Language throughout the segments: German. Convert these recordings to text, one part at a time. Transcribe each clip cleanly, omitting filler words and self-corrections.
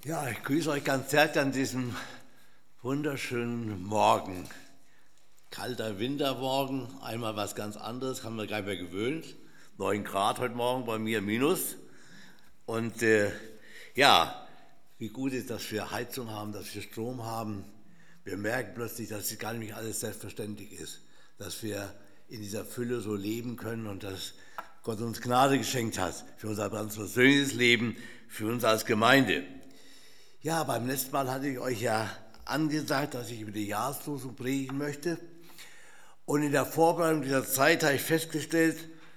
Ja, ich grüße euch ganz herzlich an diesem wunderschönen Morgen. Kalter Wintermorgen, einmal was ganz anderes, haben wir gar nicht mehr gewöhnt. 9 Grad heute Morgen, bei mir minus. Und ja, wie gut ist, dass wir Heizung haben, dass wir Strom haben. Wir merken plötzlich, dass es gar nicht alles selbstverständlich ist, dass wir in dieser Fülle so leben können und dass Gott uns Gnade geschenkt hat für unser ganz persönliches Leben, für uns als Gemeinde. Ja, beim letzten Mal hatte ich euch ja angesagt, dass ich über die Jahreslosung predigen möchte. Und in der Vorbereitung dieser Zeit habe ich festgestellt,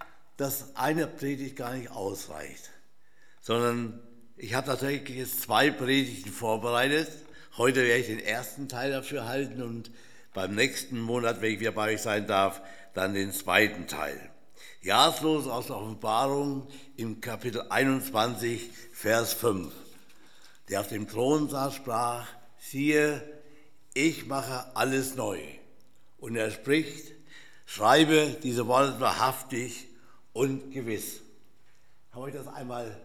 dass eine Predigt gar nicht ausreicht, sondern ich habe tatsächlich jetzt 2 Predigten vorbereitet. Heute werde ich den ersten Teil dafür halten und beim nächsten Monat, wenn ich wieder bei euch sein darf, dann den zweiten Teil. Jahreslosung aus der Offenbarung im Kapitel 21, Vers 5. Der auf dem Thron saß, sprach, siehe, ich mache alles neu. Und er spricht, schreibe diese Worte wahrhaftig und gewiss. Ich habe euch das einmal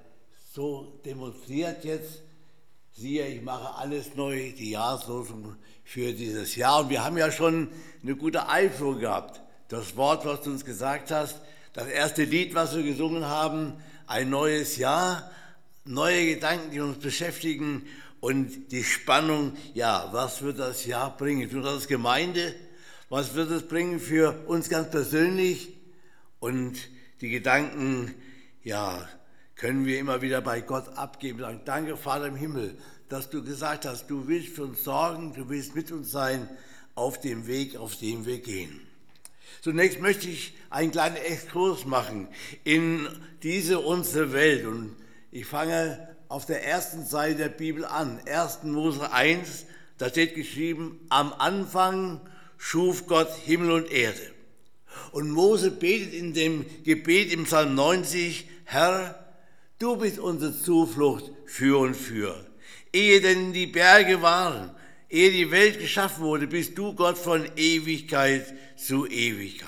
so demonstriert jetzt. Siehe, ich mache alles neu, die Jahreslosung für dieses Jahr. Und wir haben ja schon eine gute Einführung gehabt. Das Wort, was du uns gesagt hast, das erste Lied, was wir gesungen haben, ein neues Jahr, neue Gedanken, die uns beschäftigen und die Spannung, ja, was wird das Jahr bringen für uns als Gemeinde, was wird es bringen für uns ganz persönlich und die Gedanken, ja, können wir immer wieder bei Gott abgeben, sagen, danke Vater im Himmel, dass du gesagt hast, du willst für uns sorgen, du willst mit uns sein auf dem Weg, auf dem wir gehen. Zunächst möchte ich einen kleinen Exkurs machen in diese unsere Welt und ich fange auf der ersten Seite der Bibel an, 1. Mose 1, da steht geschrieben, am Anfang schuf Gott Himmel und Erde. Und Mose betet in dem Gebet im Psalm 90, Herr, du bist unsere Zuflucht für und für. Ehe denn die Berge waren, ehe die Welt geschaffen wurde, bist du Gott von Ewigkeit zu Ewigkeit.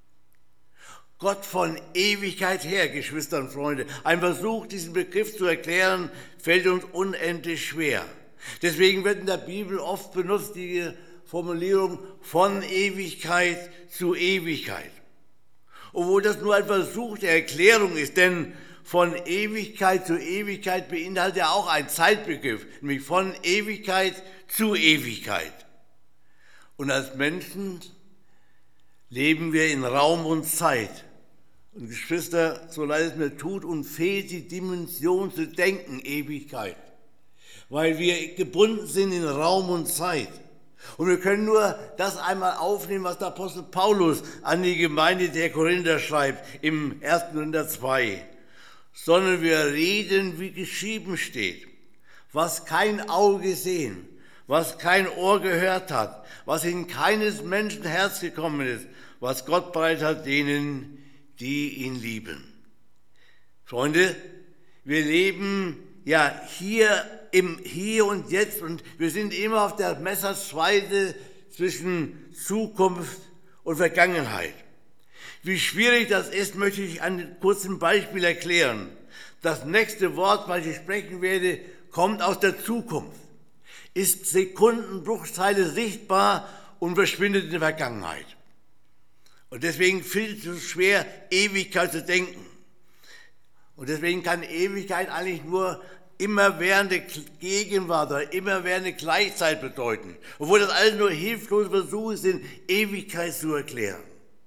Gott von Ewigkeit her, Geschwister und Freunde. Ein Versuch, diesen Begriff zu erklären, fällt uns unendlich schwer. Deswegen wird in der Bibel oft benutzt die Formulierung von Ewigkeit zu Ewigkeit. Obwohl das nur ein Versuch der Erklärung ist, denn von Ewigkeit zu Ewigkeit beinhaltet ja auch ein Zeitbegriff, nämlich von Ewigkeit zu Ewigkeit. Und als Menschen leben wir in Raum und Zeit. Und Geschwister, so leid es mir tut, uns fehlt die Dimension zu denken, Ewigkeit. Weil wir gebunden sind in Raum und Zeit. Und wir können nur das einmal aufnehmen, was der Apostel Paulus an die Gemeinde der Korinther schreibt, im 1. Korinther 2. Sondern wir reden, wie geschrieben steht, was kein Auge gesehen, was kein Ohr gehört hat, was in keines Menschen Herz gekommen ist, was Gott bereit hat denen, die ihn lieben. Freunde, wir leben ja hier im Hier und Jetzt und wir sind immer auf der Messerschneide zwischen Zukunft und Vergangenheit. Wie schwierig das ist, möchte ich an einem kurzen Beispiel erklären. Das nächste Wort, was ich sprechen werde, kommt aus der Zukunft, ist Sekundenbruchteile sichtbar und verschwindet in der Vergangenheit. Und deswegen fällt es schwer, Ewigkeit zu denken. Und deswegen kann Ewigkeit eigentlich nur immerwährende Gegenwart oder immerwährende Gleichzeit bedeuten. Obwohl das alles nur hilflose Versuche sind, Ewigkeit zu erklären.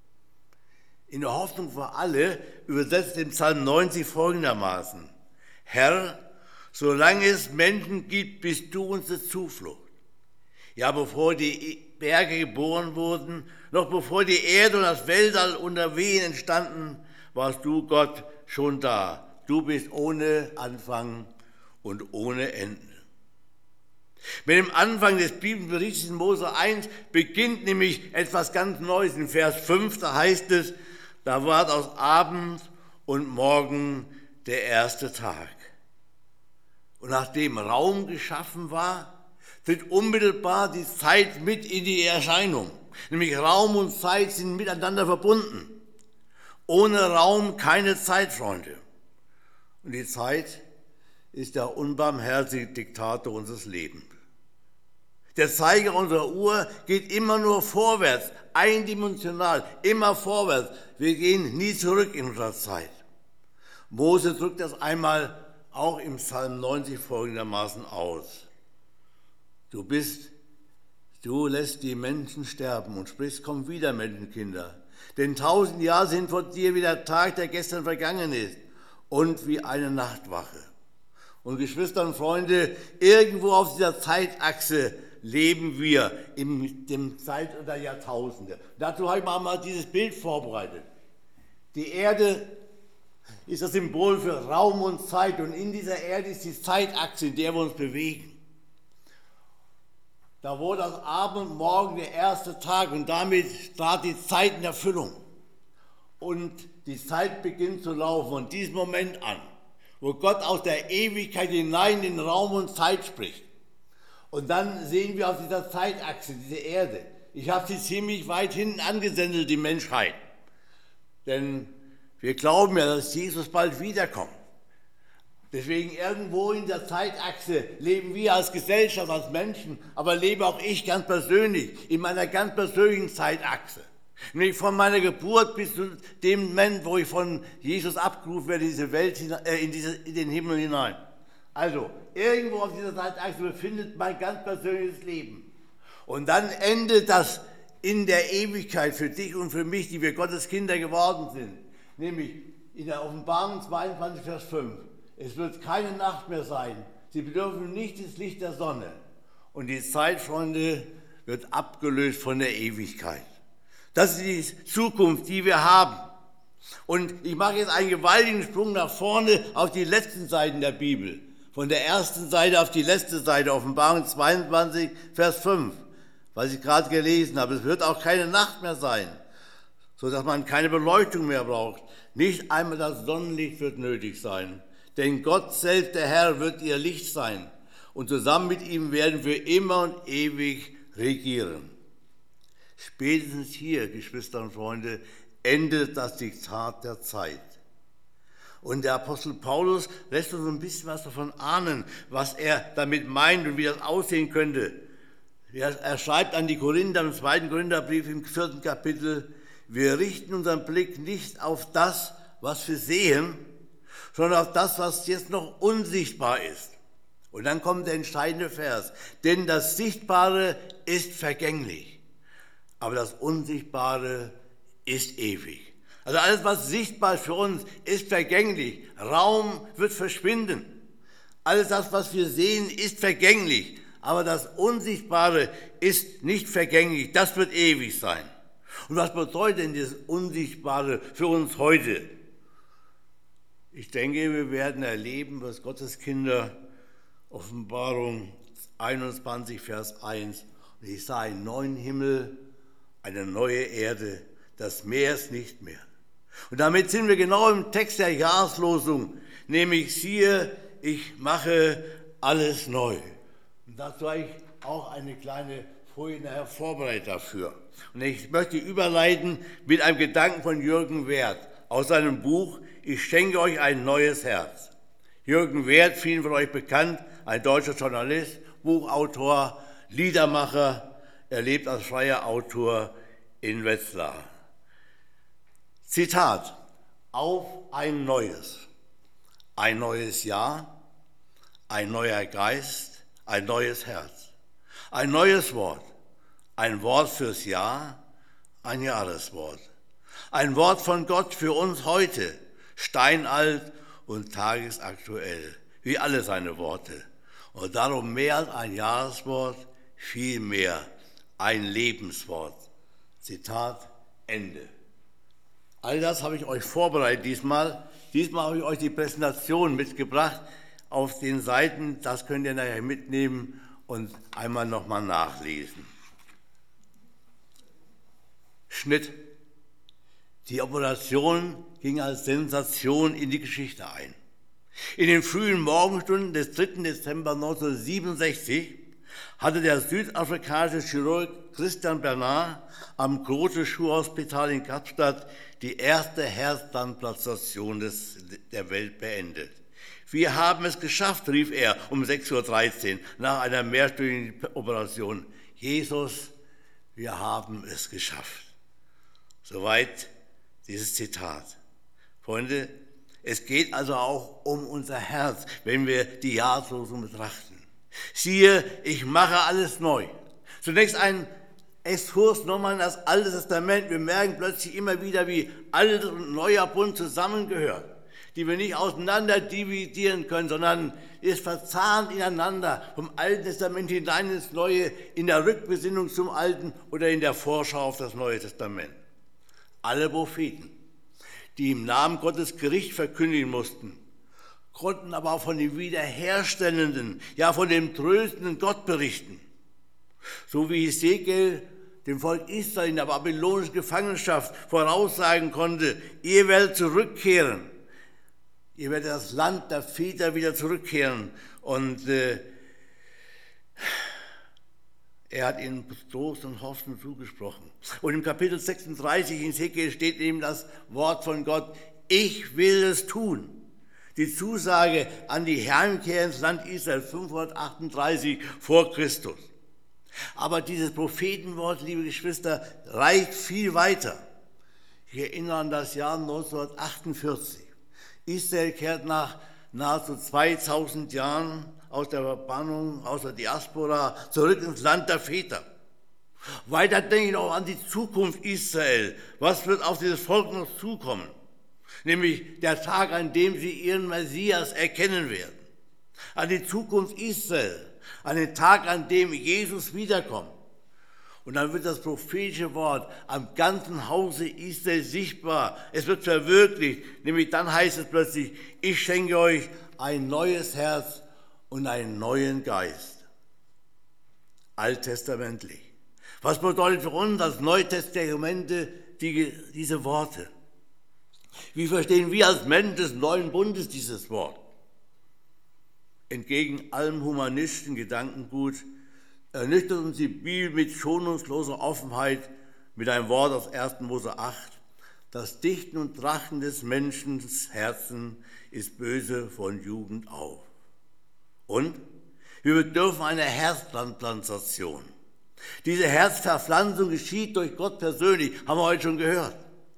In der Hoffnung für alle übersetzt im Psalm 90 folgendermaßen. Herr, solange es Menschen gibt, bist du unsere Zuflucht. Ja, bevor die Berge geboren wurden, noch bevor die Erde und das Weltall unter Wehen entstanden, warst du, Gott, schon da. Du bist ohne Anfang und ohne Ende. Mit dem Anfang des Bibelberichts in Mose 1 beginnt nämlich etwas ganz Neues. In Vers 5, da heißt es, da ward aus Abend und Morgen der erste Tag. Und nachdem Raum geschaffen war, tritt unmittelbar die Zeit mit in die Erscheinung. Nämlich Raum und Zeit sind miteinander verbunden. Ohne Raum keine Zeit, Freunde. Und die Zeit ist der unbarmherzige Diktator unseres Lebens. Der Zeiger unserer Uhr geht immer nur vorwärts, eindimensional, immer vorwärts. Wir gehen nie zurück in unserer Zeit. Mose drückt das einmal auch im Psalm 90 folgendermaßen aus. Du lässt die Menschen sterben und sprichst, komm wieder, Menschenkinder. Denn 1000 Jahre sind vor dir wie der Tag, der gestern vergangen ist und wie eine Nachtwache. Und Geschwister und Freunde, irgendwo auf dieser Zeitachse leben wir in dem Zeitalter der Jahrtausende. Dazu habe ich mal dieses Bild vorbereitet. Die Erde ist das Symbol für Raum und Zeit und in dieser Erde ist die Zeitachse, in der wir uns bewegen. Da wurde das Abend und Morgen der erste Tag und damit trat die Zeit in Erfüllung. Und die Zeit beginnt zu laufen von diesem Moment an, wo Gott aus der Ewigkeit hinein in Raum und Zeit spricht. Und dann sehen wir auf dieser Zeitachse, diese Erde. Ich habe sie ziemlich weit hinten angesendet, die Menschheit. Denn wir glauben ja, dass Jesus bald wiederkommt. Deswegen irgendwo in der Zeitachse leben wir als Gesellschaft, als Menschen, aber lebe auch ich ganz persönlich in meiner ganz persönlichen Zeitachse. Nämlich von meiner Geburt bis zu dem Moment, wo ich von Jesus abgerufen werde in diese Welt, in den Himmel hinein. Also, irgendwo auf dieser Zeitachse befindet mein ganz persönliches Leben. Und dann endet das in der Ewigkeit für dich und für mich, die wir Gottes Kinder geworden sind. Nämlich in der Offenbarung 22, Vers 5. Es wird keine Nacht mehr sein. Sie bedürfen nicht des Licht der Sonne. Und die Zeit, Freunde, wird abgelöst von der Ewigkeit. Das ist die Zukunft, die wir haben. Und ich mache jetzt einen gewaltigen Sprung nach vorne auf die letzten Seiten der Bibel. Von der ersten Seite auf die letzte Seite, Offenbarung 22, Vers 5, was ich gerade gelesen habe. Es wird auch keine Nacht mehr sein, sodass man keine Beleuchtung mehr braucht. Nicht einmal das Sonnenlicht wird nötig sein. Denn Gott selbst, der Herr, wird ihr Licht sein. Und zusammen mit ihm werden wir immer und ewig regieren. Spätestens hier, Geschwister und Freunde, endet das Diktat der Zeit. Und der Apostel Paulus lässt uns ein bisschen was davon ahnen, was er damit meint und wie das aussehen könnte. Er schreibt an die Korinther im 2. Korintherbrief im 4. Kapitel, wir richten unseren Blick nicht auf das, was wir sehen, sondern auf das, was jetzt noch unsichtbar ist. Und dann kommt der entscheidende Vers, denn das Sichtbare ist vergänglich, aber das Unsichtbare ist ewig. Also alles, was sichtbar ist für uns, ist vergänglich. Raum wird verschwinden. Alles das, was wir sehen, ist vergänglich. Aber das Unsichtbare ist nicht vergänglich. Das wird ewig sein. Und was bedeutet denn das Unsichtbare für uns heute? Ich denke, wir werden erleben, was Gottes Kinder, Offenbarung 21, Vers 1, und ich sah einen neuen Himmel, eine neue Erde, das Meer ist nicht mehr. Und damit sind wir genau im Text der Jahreslosung, nämlich siehe, ich mache alles neu. Und dazu habe ich auch eine kleine Folie nachher vorbereitet dafür. Und ich möchte überleiten mit einem Gedanken von Jürgen Werth aus seinem Buch Ich schenke euch ein neues Herz. Jürgen Werth, vielen von euch bekannt, ein deutscher Journalist, Buchautor, Liedermacher. Er lebt als freier Autor in Wetzlar. Zitat, auf ein neues Jahr, ein neuer Geist, ein neues Herz, ein neues Wort, ein Wort fürs Jahr, ein Jahreswort, ein Wort von Gott für uns heute, steinalt und tagesaktuell, wie alle seine Worte. Und darum mehr als ein Jahreswort, vielmehr ein Lebenswort. Zitat, Ende. All das habe ich euch vorbereitet diesmal. Diesmal habe ich euch die Präsentation mitgebracht auf den Seiten. Das könnt ihr nachher mitnehmen und einmal nochmal nachlesen. Schnitt. Die Operation ging als Sensation in die Geschichte ein. In den frühen Morgenstunden des 3. Dezember 1967 hatte der südafrikanische Chirurg Christian Bernard am Groote-Schuur-Hospital in Kapstadt die erste Herztransplantation der Welt beendet. Wir haben es geschafft, rief er um 6:13 Uhr nach einer mehrstündigen Operation. Jesus, wir haben es geschafft. Soweit dieses Zitat. Freunde, es geht also auch um unser Herz, wenn wir die Jahreslosung betrachten. Siehe, ich mache alles neu. Zunächst ein Exkurs nochmal in das Alte Testament. Wir merken plötzlich immer wieder, wie Altes und Neuer Bund zusammengehört, die wir nicht auseinander dividieren können, sondern ist verzahnt ineinander, vom Alten Testament hinein ins Neue, in der Rückbesinnung zum Alten oder in der Vorschau auf das Neue Testament. Alle Propheten, die im Namen Gottes Gericht verkündigen mussten, konnten aber auch von dem wiederherstellenden, ja von dem tröstenden Gott berichten. So wie Hesekiel dem Volk Israel in der babylonischen Gefangenschaft voraussagen konnte, ihr werdet zurückkehren, ihr werdet das Land der Väter wieder zurückkehren. Und er hat ihnen Trost und Hoffnung zugesprochen. Und im Kapitel 36 in Hesekiel steht eben das Wort von Gott, ich will es tun. Die Zusage an die Heimkehr ins Land Israel 538 vor Christus. Aber dieses Prophetenwort, liebe Geschwister, reicht viel weiter. Ich erinnere an das Jahr 1948. Israel kehrt nach nahezu 2000 Jahren aus der Verbannung, aus der Diaspora, zurück ins Land der Väter. Weiter denke ich auch an die Zukunft Israel. Was wird auf dieses Volk noch zukommen? Nämlich der Tag, an dem sie ihren Messias erkennen werden. An die Zukunft Israel, an den Tag, an dem Jesus wiederkommt. Und dann wird das prophetische Wort am ganzen Hause Israel sichtbar. Es wird verwirklicht, nämlich dann heißt es plötzlich, ich schenke euch ein neues Herz und einen neuen Geist. Alttestamentlich. Was bedeutet für uns als Neutestamente diese Worte? Wie verstehen wir als Menschen des neuen Bundes dieses Wort? Entgegen allem humanistischen Gedankengut ernüchtert uns die Bibel mit schonungsloser Offenheit mit einem Wort aus 1. Mose 8. Das Dichten und Trachten des Menschen Herzen ist böse von Jugend auf. Und wir bedürfen einer Herztransplantation. Diese Herzverpflanzung geschieht durch Gott persönlich, haben wir heute schon gehört.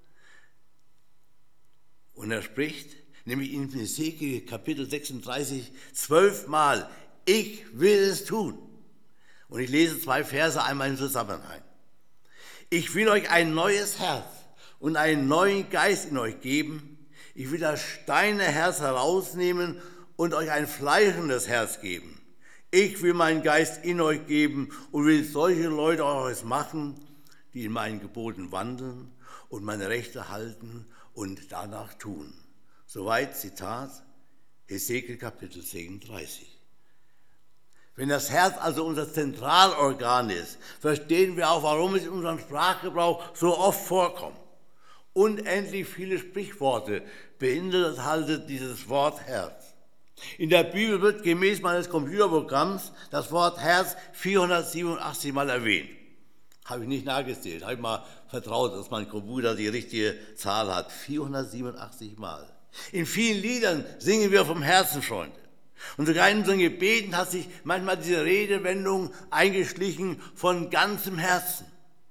Und er spricht, nämlich in Hesekiel Kapitel 36, 12 Mal, ich will es tun. Und ich lese 2 Verse einmal im Zusammenhang. Ich will euch ein neues Herz und einen neuen Geist in euch geben. Ich will das steinerne Herz herausnehmen und euch ein fleischendes Herz geben. Ich will meinen Geist in euch geben und will solche Leute euch machen, die in meinen Geboten wandeln und meine Rechte halten und danach tun. Soweit Zitat Hesekiel Kapitel 37. Wenn das Herz also unser Zentralorgan ist, verstehen wir auch, warum es in unserem Sprachgebrauch so oft vorkommt. Unendlich viele Sprichworte beinhaltet dieses Wort Herz. In der Bibel wird gemäß meines Computerprogramms das Wort Herz 487 Mal erwähnt. Habe ich nicht nachgezählt, habe ich mal vertraut, dass mein Computer die richtige Zahl hat. 487 Mal. In vielen Liedern singen wir vom Herzen, Freunde. Und sogar in unseren Gebeten hat sich manchmal diese Redewendung eingeschlichen von ganzem Herzen.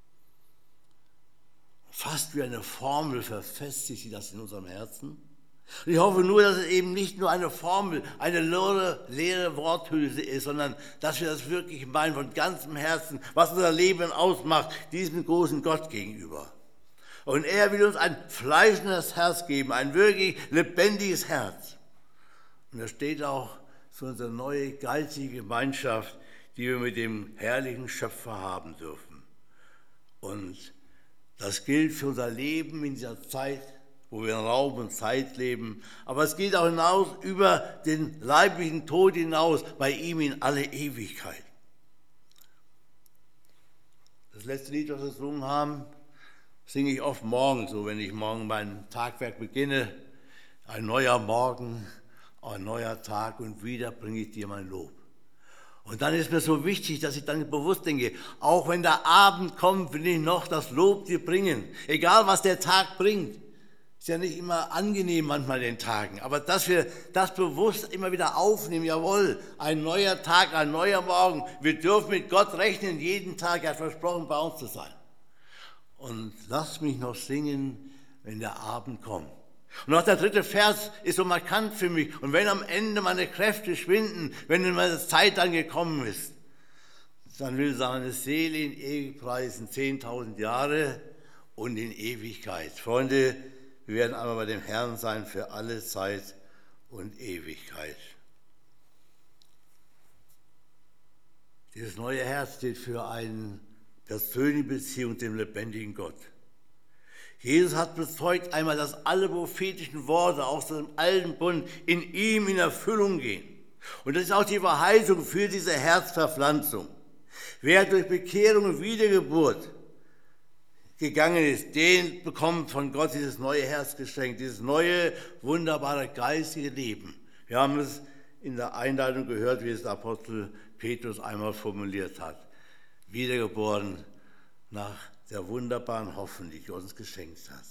Fast wie eine Formel verfestigt sich das in unserem Herzen. Und ich hoffe nur, dass es eben nicht nur eine Formel, eine leere Worthülse ist, sondern dass wir das wirklich meinen von ganzem Herzen, was unser Leben ausmacht, diesem großen Gott gegenüber. Und er will uns ein fleischendes Herz geben, ein wirklich lebendiges Herz. Und das steht auch für unsere neue geistige Gemeinschaft, die wir mit dem herrlichen Schöpfer haben dürfen. Und das gilt für unser Leben in dieser Zeit, wo wir in Raum und Zeit leben. Aber es geht auch hinaus über den leiblichen Tod hinaus, bei ihm in alle Ewigkeit. Das letzte Lied, das wir gesungen haben, singe ich oft morgens, so wenn ich morgen mein Tagwerk beginne. Ein neuer Morgen, ein neuer Tag und wieder bringe ich dir mein Lob. Und dann ist mir so wichtig, dass ich dann bewusst denke, auch wenn der Abend kommt, will ich noch das Lob dir bringen. Egal, was der Tag bringt. Ist ja nicht immer angenehm manchmal in den Tagen, aber dass wir das bewusst immer wieder aufnehmen, jawohl, ein neuer Tag, ein neuer Morgen, wir dürfen mit Gott rechnen, jeden Tag, er hat versprochen, bei uns zu sein. Und lass mich noch singen, wenn der Abend kommt. Und auch der 3. Vers ist so markant für mich. Und wenn am Ende meine Kräfte schwinden, wenn meine Zeit dann gekommen ist, dann will seine Seele in ewig preisen, 10.000 Jahre und in Ewigkeit. Freunde, wir werden einmal bei dem Herrn sein für alle Zeit und Ewigkeit. Dieses neue Herz steht für eine persönliche Beziehung zum lebendigen Gott. Jesus hat bezeugt einmal, dass alle prophetischen Worte aus dem alten Bund in ihm in Erfüllung gehen. Und das ist auch die Verheißung für diese Herzverpflanzung. Wer durch Bekehrung und Wiedergeburt gegangen ist, den bekommt von Gott dieses neue Herz geschenkt, dieses neue, wunderbare geistige Leben. Wir haben es in der Einleitung gehört, wie es der Apostel Petrus einmal formuliert hat. Wiedergeboren nach der wunderbaren Hoffnung, die Gott uns geschenkt hat.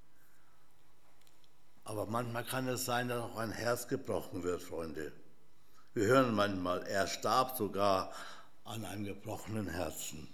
Aber manchmal kann es sein, dass auch ein Herz gebrochen wird, Freunde. Wir hören manchmal, er starb sogar an einem gebrochenen Herzen.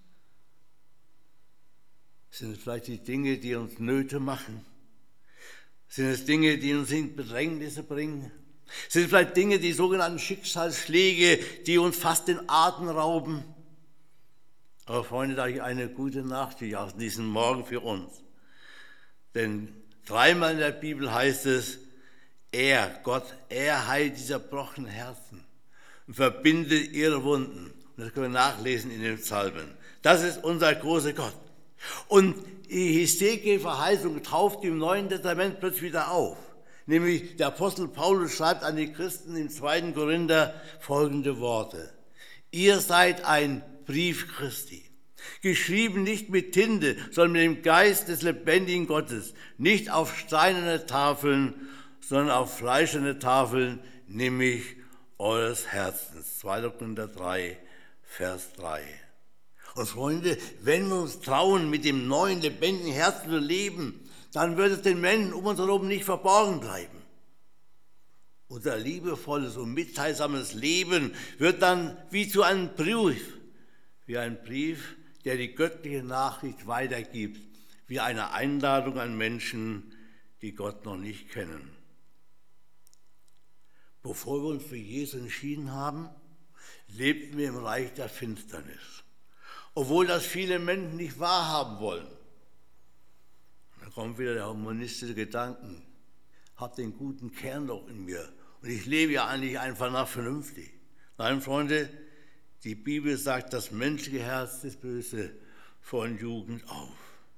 Sind es vielleicht die Dinge, die uns Nöte machen? Sind es Dinge, die uns in Bedrängnisse bringen? Sind es vielleicht Dinge, die sogenannten Schicksalsschläge, die uns fast den Atem rauben? Aber Freunde, da habe ich eine gute Nachricht aus diesem Morgen für uns. Denn 3-mal in der Bibel heißt es, Gott, er heilt die zerbrochenen Herzen und verbindet ihre Wunden. Und das können wir nachlesen in den Psalmen. Das ist unser großer Gott. Und die Hesekiel-Verheißung taucht im Neuen Testament plötzlich wieder auf. Nämlich der Apostel Paulus schreibt an die Christen im 2. Korinther folgende Worte. Ihr seid ein Brief Christi, geschrieben nicht mit Tinte, sondern mit dem Geist des lebendigen Gottes, nicht auf steinerne Tafeln, sondern auf fleischerne Tafeln, nämlich eures Herzens. 2. Korinther 3, Vers 3. Und Freunde, wenn wir uns trauen, mit dem neuen, lebendigen Herzen zu leben, dann wird es den Menschen um uns herum nicht verborgen bleiben. Unser liebevolles und mitteilsames Leben wird dann wie zu einem Brief, der die göttliche Nachricht weitergibt, wie eine Einladung an Menschen, die Gott noch nicht kennen. Bevor wir uns für Jesus entschieden haben, lebten wir im Reich der Finsternis. Obwohl das viele Menschen nicht wahrhaben wollen. Da kommt wieder der humanistische Gedanke. Ich habe den guten Kern doch in mir. Und ich lebe ja eigentlich einfach nach vernünftig. Nein, Freunde, die Bibel sagt, das menschliche Herz ist böse von Jugend auf.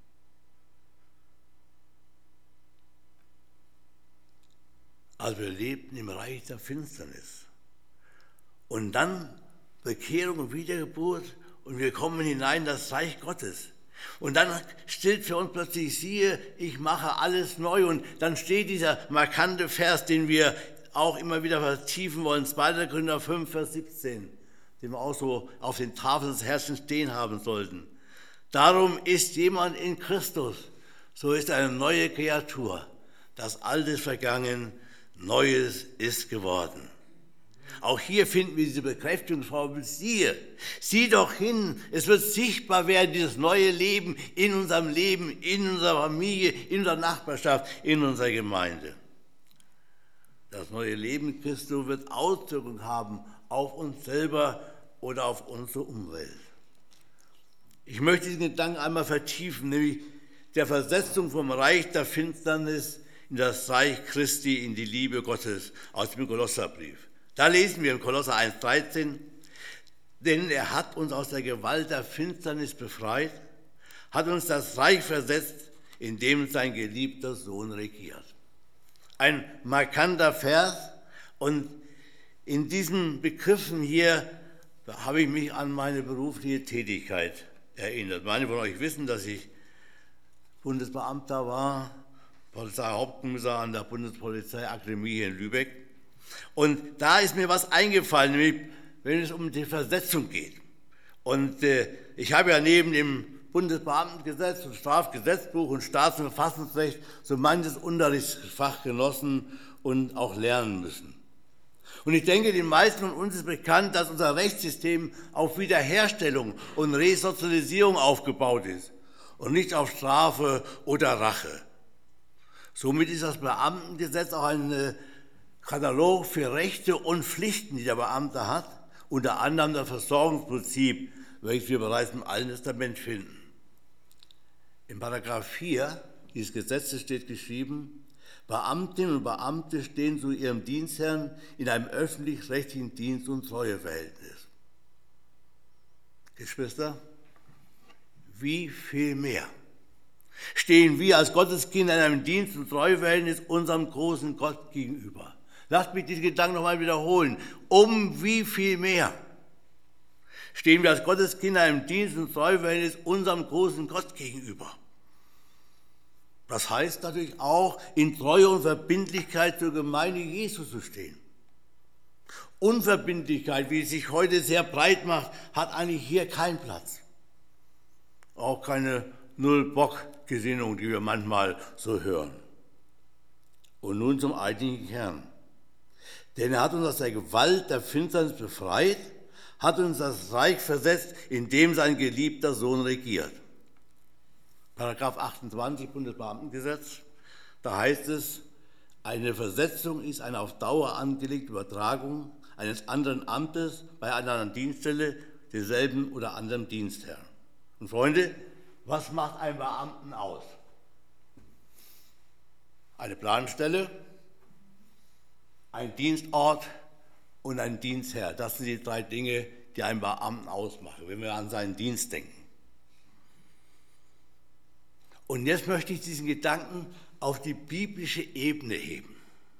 Also wir lebten im Reich der Finsternis. Und dann Bekehrung und Wiedergeburt und wir kommen hinein in das Reich Gottes. Und dann steht für uns plötzlich, siehe, ich mache alles neu. Und dann steht dieser markante Vers, den wir auch immer wieder vertiefen wollen, 2. Korinther 5, Vers 17, den wir auch so auf den Tafeln des Herzens stehen haben sollten. Darum ist jemand in Christus, so ist eine neue Kreatur. Das Alte ist vergangen, Neues ist geworden. Auch hier finden wir diese Bekräftigungsformel, siehe, sieh doch hin, es wird sichtbar werden, dieses neue Leben, in unserer Familie, in unserer Nachbarschaft, in unserer Gemeinde. Das neue Leben in Christus wird Auswirkungen haben auf uns selber oder auf unsere Umwelt. Ich möchte diesen Gedanken einmal vertiefen, nämlich der Versetzung vom Reich der Finsternis in das Reich Christi, in die Liebe Gottes aus dem Kolosserbrief. Da lesen wir im Kolosser 1,13, denn er hat uns aus der Gewalt der Finsternis befreit, hat uns das Reich versetzt, in dem sein geliebter Sohn regiert. Ein markanter Vers und in diesen Begriffen hier habe ich mich an meine berufliche Tätigkeit erinnert. Manche von euch wissen, dass ich Bundesbeamter war, Polizeihauptkommissar an der Bundespolizeiakademie hier in Lübeck. Und da ist mir was eingefallen, nämlich wenn es um die Versetzung geht. Und ich habe ja neben dem Bundesbeamtengesetz und Strafgesetzbuch und Staats- und Verfassungsrecht so manches Unterrichtsfach genossen und auch lernen müssen. Und ich denke, den meisten von uns ist bekannt, dass unser Rechtssystem auf Wiederherstellung und Resozialisierung aufgebaut ist und nicht auf Strafe oder Rache. Somit ist das Beamtengesetz auch ein Katalog für Rechte und Pflichten, die der Beamte hat, unter anderem das Versorgungsprinzip, welches wir bereits im Alten Testament finden. In Paragraph 4 dieses Gesetzes steht geschrieben: Beamtinnen und Beamte stehen zu ihrem Dienstherrn in einem öffentlich-rechtlichen Dienst- und Treueverhältnis. Geschwister, wie viel mehr stehen wir als Gotteskinder in einem Dienst- und Treueverhältnis unserem großen Gott gegenüber? Lasst mich diesen Gedanken nochmal wiederholen. Um wie viel mehr stehen wir als Gotteskinder in einem Dienst- und Treueverhältnis unserem großen Gott gegenüber? Das heißt natürlich auch, in Treue und Verbindlichkeit zur Gemeinde Jesu zu stehen. Unverbindlichkeit, wie es sich heute sehr breit macht, hat eigentlich hier keinen Platz. Auch keine Null-Bock-Gesinnung, die wir manchmal so hören. Und nun zum eigentlichen Kern. Denn er hat uns aus der Gewalt der Finsternis befreit, hat uns das Reich versetzt, in dem sein geliebter Sohn regiert. Paragraph 28 Bundesbeamtengesetz, da heißt es, eine Versetzung ist eine auf Dauer angelegte Übertragung eines anderen Amtes bei einer anderen Dienststelle, derselben oder anderem Dienstherrn. Und Freunde, was macht einen Beamten aus? Eine Planstelle, ein Dienstort und ein Dienstherr. Das sind die drei Dinge, die einen Beamten ausmachen, wenn wir an seinen Dienst denken. Und jetzt möchte ich diesen Gedanken auf die biblische Ebene heben.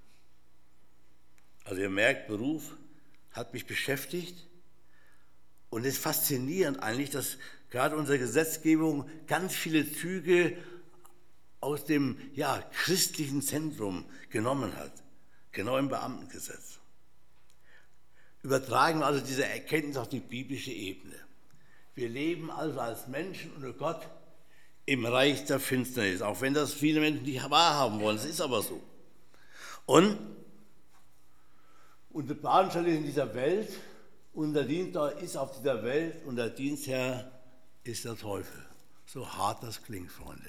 Also ihr merkt, Beruf hat mich beschäftigt und es ist faszinierend eigentlich, dass gerade unsere Gesetzgebung ganz viele Züge aus dem christlichen Zentrum genommen hat, genau im Beamtengesetz. Übertragen wir also diese Erkenntnis auf die biblische Ebene. Wir leben also als Menschen unter Gott im Reich der Finsternis, auch wenn das viele Menschen nicht wahrhaben wollen, es ist aber so. Und unsere Planstelle ist in dieser Welt, unser Dienstherr ist auf dieser Welt und der Dienstherr ist der Teufel. So hart das klingt, Freunde.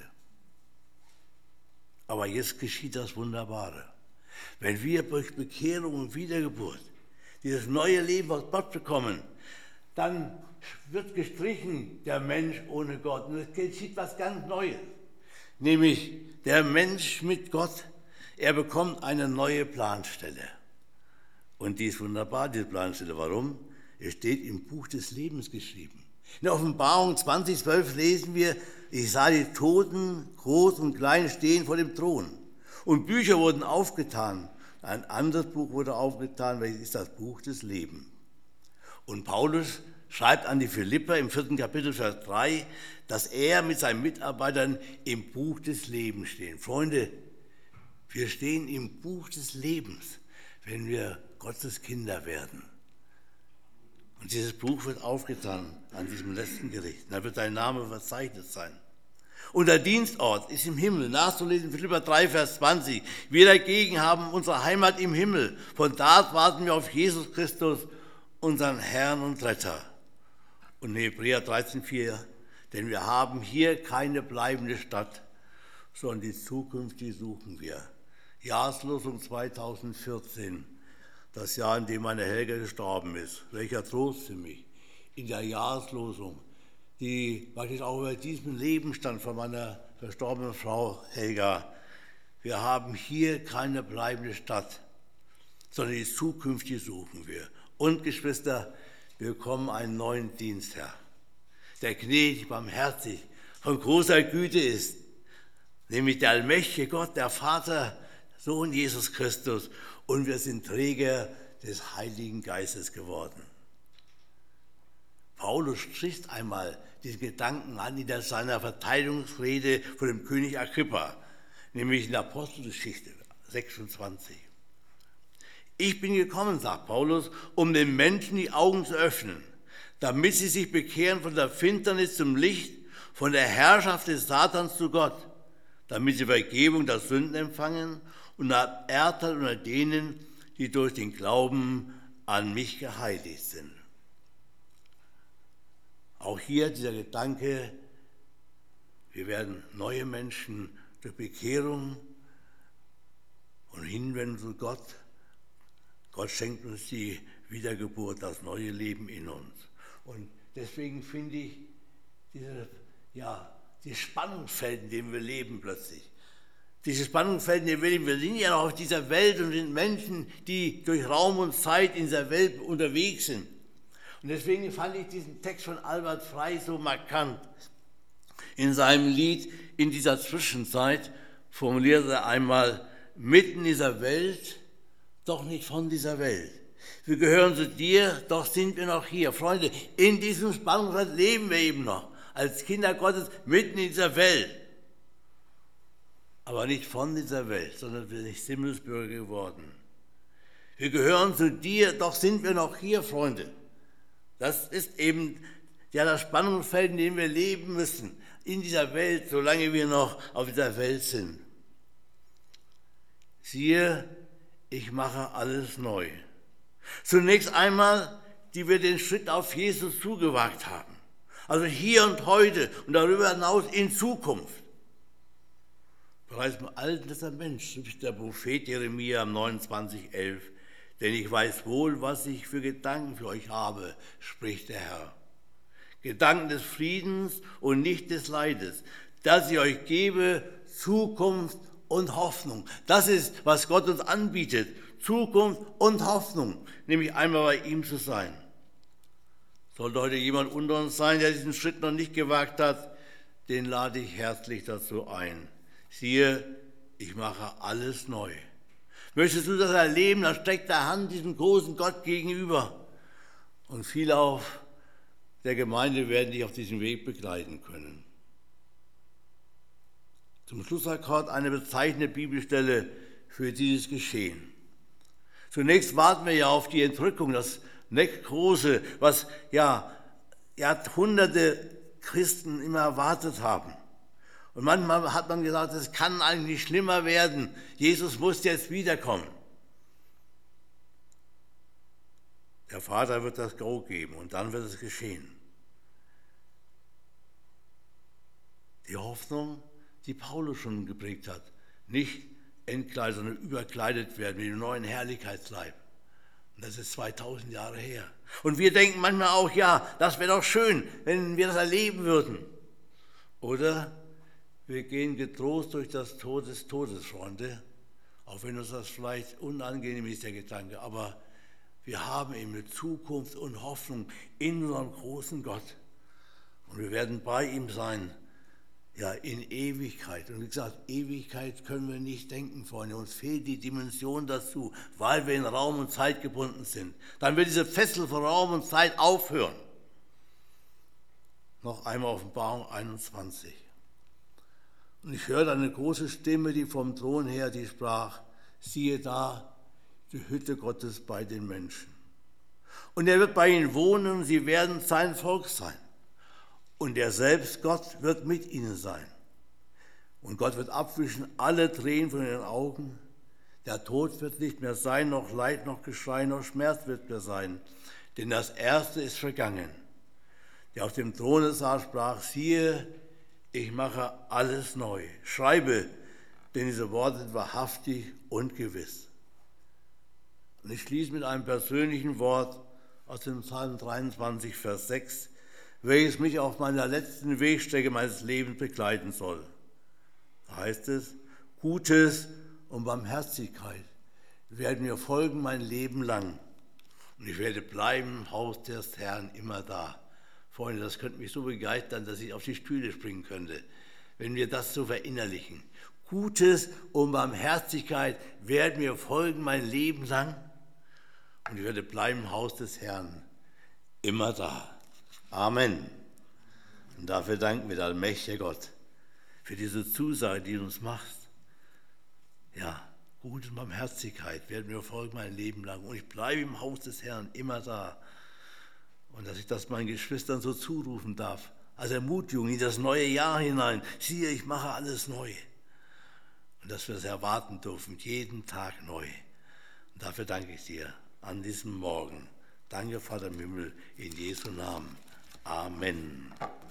Aber jetzt geschieht das Wunderbare. Wenn wir durch Bekehrung und Wiedergeburt dieses neue Leben aus Gott bekommen, dann wird gestrichen der Mensch ohne Gott. Und es geschieht was ganz Neues. Nämlich der Mensch mit Gott, er bekommt eine neue Planstelle. Und die ist wunderbar, diese Planstelle. Warum? Es steht im Buch des Lebens geschrieben. In der Offenbarung 20,12 lesen wir, ich sah die Toten, groß und klein, stehen vor dem Thron. Und Bücher wurden aufgetan. Ein anderes Buch wurde aufgetan, welches ist das Buch des Lebens. Und Paulus schreibt an die Philipper im 4. Kapitel, Vers 3, dass er mit seinen Mitarbeitern im Buch des Lebens stehen. Freunde, wir stehen im Buch des Lebens, wenn wir Gottes Kinder werden. Und dieses Buch wird aufgetan an diesem letzten Gericht. Da wird dein Name verzeichnet sein. Und der Dienstort ist im Himmel. Nachzulesen in Philipper 3, Vers 20. Wir dagegen haben unsere Heimat im Himmel. Von da warten wir auf Jesus Christus, unseren Herrn und Retter. Und in Hebräer 13,4, denn wir haben hier keine bleibende Stadt, sondern die Zukunft, die suchen wir. Jahreslosung 2014, das Jahr, in dem meine Helga gestorben ist. Welcher Trost für mich. In der Jahreslosung, die praktisch auch über diesem Leben stand von meiner verstorbenen Frau Helga. Wir haben hier keine bleibende Stadt, sondern die Zukunft, die suchen wir. Und Geschwister, wir bekommen einen neuen Dienstherr, der gnädig, barmherzig, von großer Güte ist, nämlich der allmächtige Gott, der Vater, Sohn Jesus Christus, und wir sind Träger des Heiligen Geistes geworden. Paulus spricht einmal diesen Gedanken an in seiner Verteidigungsrede vor dem König Agrippa, nämlich in der Apostelgeschichte 26. Ich bin gekommen, sagt Paulus, um den Menschen die Augen zu öffnen, damit sie sich bekehren von der Finsternis zum Licht von der Herrschaft des Satans zu Gott, damit sie Vergebung der Sünden empfangen und Erbteil unter denen, die durch den Glauben an mich geheiligt sind. Auch hier dieser Gedanke, wir werden neue Menschen durch Bekehrung und Hinwendung zu Gott. Gott schenkt uns die Wiedergeburt, das neue Leben in uns. Und deswegen finde ich dieses Spannungsfeld, in dem wir leben plötzlich. Dieses Spannungsfeld, in dem wir leben. Wir sind ja noch auf dieser Welt und sind Menschen, die durch Raum und Zeit in dieser Welt unterwegs sind. Und deswegen fand ich diesen Text von Albert Frey so markant. In seinem Lied In dieser Zwischenzeit formuliert er einmal: Mitten in dieser Welt, doch nicht von dieser Welt. Wir gehören zu dir, doch sind wir noch hier. Freunde, in diesem Spannungsfeld leben wir eben noch. Als Kinder Gottes mitten in dieser Welt. Aber nicht von dieser Welt, sondern wir sind Himmelsbürger geworden. Wir gehören zu dir, doch sind wir noch hier, Freunde. Das ist eben das Spannungsfeld, in dem wir leben müssen. In dieser Welt, solange wir noch auf dieser Welt sind. Siehe, ich mache alles neu. Zunächst einmal, die wir den Schritt auf Jesus zugewagt haben. Also hier und heute und darüber hinaus in Zukunft. Bereits im Alten Testament spricht der Prophet Jeremia am 29,11: Denn ich weiß wohl, was ich für Gedanken für euch habe, spricht der Herr. Gedanken des Friedens und nicht des Leides, dass ich euch gebe Zukunft und Hoffnung. Das ist, was Gott uns anbietet, Zukunft und Hoffnung, nämlich einmal bei ihm zu sein. Sollte heute jemand unter uns sein, der diesen Schritt noch nicht gewagt hat, den lade ich herzlich dazu ein. Siehe, ich mache alles neu. Möchtest du das erleben, dann streck deine Hand diesem großen Gott gegenüber. Und viele auf der Gemeinde werden dich auf diesem Weg begleiten können. Zum Schlussakkord eine bezeichnende Bibelstelle für dieses Geschehen. Zunächst warten wir ja auf die Entrückung, das große, was Jahrhunderte Christen immer erwartet haben. Und manchmal hat man gesagt, es kann eigentlich schlimmer werden. Jesus muss jetzt wiederkommen. Der Vater wird das Go geben und dann wird es geschehen. Die Hoffnung, die Paulus schon geprägt hat, nicht entkleidet, sondern überkleidet werden mit dem neuen Herrlichkeitsleib. Und das ist 2000 Jahre her. Und wir denken manchmal auch, ja, das wäre doch schön, wenn wir das erleben würden. Oder wir gehen getrost durch das Tod des Todes, Freunde, auch wenn uns das vielleicht unangenehm ist, der Gedanke. Aber wir haben eben eine Zukunft und Hoffnung in unserem großen Gott. Und wir werden bei ihm sein, ja, in Ewigkeit. Und wie gesagt, Ewigkeit können wir nicht denken, Freunde. Uns fehlt die Dimension dazu, weil wir in Raum und Zeit gebunden sind. Dann wird diese Fessel von Raum und Zeit aufhören. Noch einmal Offenbarung 21. Und ich hörte eine große Stimme, die vom Thron her, die sprach: Siehe da, die Hütte Gottes bei den Menschen. Und er wird bei ihnen wohnen, und sie werden sein Volk sein. Und er selbst, Gott, wird mit ihnen sein. Und Gott wird abwischen alle Tränen von ihren Augen. Der Tod wird nicht mehr sein, noch Leid, noch Geschrei, noch Schmerz wird mehr sein. Denn das Erste ist vergangen. Der auf dem Throne saß, sprach: Siehe, ich mache alles neu. Schreibe, denn diese Worte sind wahrhaftig und gewiss. Und ich schließe mit einem persönlichen Wort aus dem Psalm 23, Vers 6, welches mich auf meiner letzten Wegstrecke meines Lebens begleiten soll. Da heißt es: Gutes und Barmherzigkeit werden mir folgen mein Leben lang. Und ich werde bleiben im Haus des Herrn immer da. Freunde, das könnte mich so begeistern, dass ich auf die Stühle springen könnte, wenn wir das so verinnerlichen. Gutes und Barmherzigkeit werden mir folgen mein Leben lang. Und ich werde bleiben im Haus des Herrn immer da. Amen. Und dafür danken wir, der allmächtige Gott, für diese Zusage, die du uns machst. Ja, Gute und Barmherzigkeit werden mir folgen mein Leben lang. Und ich bleibe im Haus des Herrn immer da. Und dass ich das meinen Geschwistern so zurufen darf, als Ermutigung in das neue Jahr hinein. Siehe, ich mache alles neu. Und dass wir es erwarten dürfen, jeden Tag neu. Und dafür danke ich dir an diesem Morgen. Danke, Vater im Himmel, in Jesu Namen. Amen.